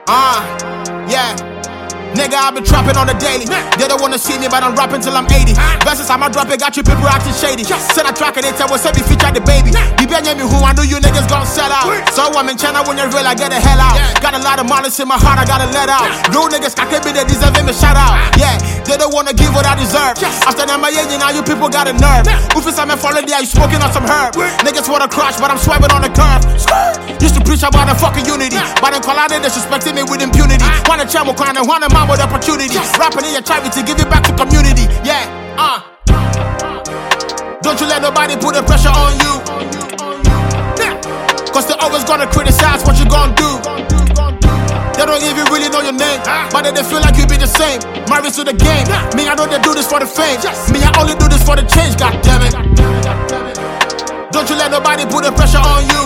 Yeah. Nigga, I've been trapping on the daily. They don't wanna see me, but I'm rapping till I'm 80. Versus I'ma drop it, got you people acting shady. Send a track and they tell what's up, you feature the baby. You be me who I know you niggas gon' sell out. So I'm in China when you're real, I get the hell out. Got a lot of malice in my heart, I gotta let out. Real niggas, I can't be they deserve me shout out. Yeah, they don't wanna give what I deserve. After them, now you people got a nerve. Ufis, I'm falling there, you smoking on some herb. Niggas wanna crush, but I'm swiping on the curve. Used to preach about the fucking unity, but then call out they disrespecting me with impunity. Wanna channel crown and want a man with opportunity. Rapping in your charity, give it back to community. Yeah, Don't you let nobody put the pressure on you. Cause they always gonna criticize what you gonna do. They don't even really know your name, but they feel like you be the same. Married to the game. Me, I know they do this for the fame. Me, I only do this for the change, god damn it. Don't you let nobody put the pressure on you.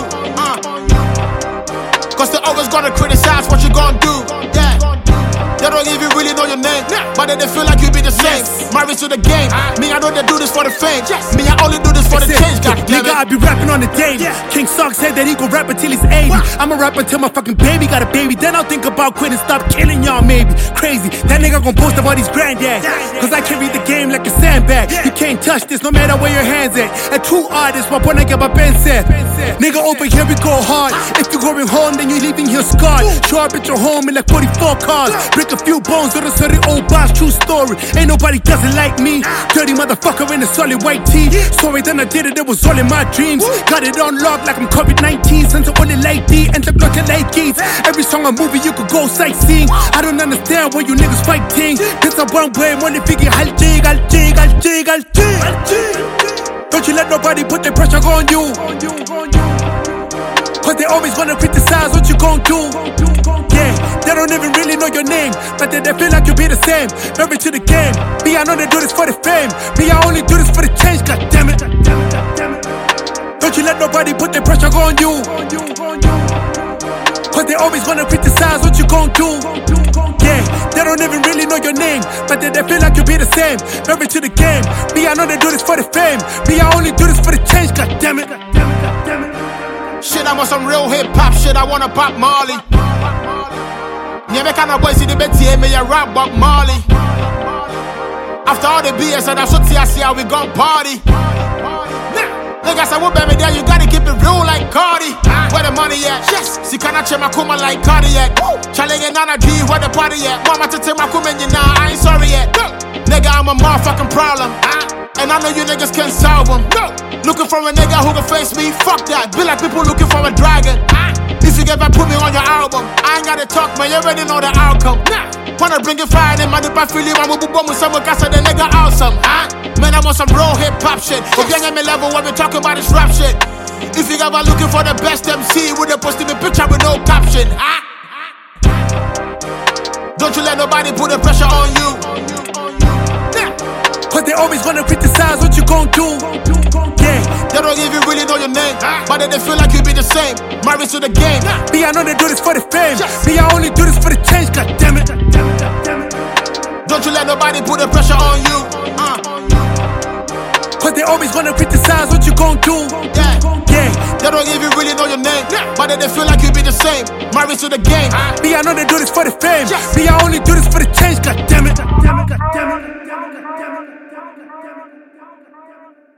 Cause they always gonna criticize what you gonna do. Yeah. They don't even really know your name, but they feel like you be the same. Married to the game. Me, I know they do this for the fame. Me, I only do this for the change, god damn it. Nigga, I be rapping on the daily. King Sock said that he gon' rap until he's 80. I'ma rap until my fucking baby got a baby. Then I'll think about quitting, stop killing y'all maybe. Crazy, that nigga gon' post about his granddad. Cause I can read the game like a sandbag. You can't touch this no matter where your hands at. A true artist, my point I get my pen set. Nigga, over here we go hard. If you going home, then you leaving here scarred. Show up at your home in like 44 cars. Break a few bones with a sorry old boss, true story. Ain't nobody doesn't like me. Dirty motherfucker in a solid white tee. Sorry, then I did it, it was all in my dreams. Got it on lock like I'm COVID-19. Since I'm only like D, and I'm looking like geese. Every song I'm moving, you could go sightseeing. I don't understand why you niggas fighting. This a one way, money figure, I'll jig. Don't you let nobody put their pressure on you. Cause they always gonna criticize what you gon' do. Yeah, they don't even really know your name, but they feel like you be the same. Married to the game. Me, I know they do this for the fame. Me, I only do this for the change, god damn it. Don't you let nobody put their pressure on you. Cause they always gonna criticize what you gon' do. Yeah, they don't even really know your name, but they feel like you be the same. Married to the game. Me, I know they do this for the fame. Me, I only do this for the change, god damn it. Shit, I'm on some real hip-hop shit, I wanna pop Marley. Yeah, me kinda boy see the betty, me a rap Bob Marley. After all the BS and I should see how we gon' party. Niggas say, what baby there, you gotta keep it real like Cardi. Where the money at? Yes. See, can I check my kuma like cardiac? Charlie and Nana G, where the party at? Mama to take my kuma and you nah, I ain't sorry yet. Nigga, I'm a motherfucking problem. And I know you niggas can't solve them. Looking for a nigga who can face me, fuck that. Be like people looking for a dragon. If you ever put me on your album, I ain't gotta talk, man, you already know the outcome. Wanna bring it fire in my dip, I feel you, I'm a boom with someone, cause the nigga awesome. Man, I'm on some real hip-hop shit. If you ain't at me level, when we talking about this rap shit. If you ever looking for the best MC, with a posting me picture with no caption. Don't you let nobody put the pressure on you. Cause they always gonna criticize what you gon' do. Yeah, they don't even really know your name, but they feel like you be the same. Married to the game. Me, I know they do this for the fame. Me, I only do this for the change, god damn it. Don't you let nobody put the pressure on you. Cause they always gonna criticize what you gon' do. Yeah, they don't even really know your name, but they feel like you be the same. Married to the game. Me, I know they do this for the fame. Me, I only do this for the change, god damn it.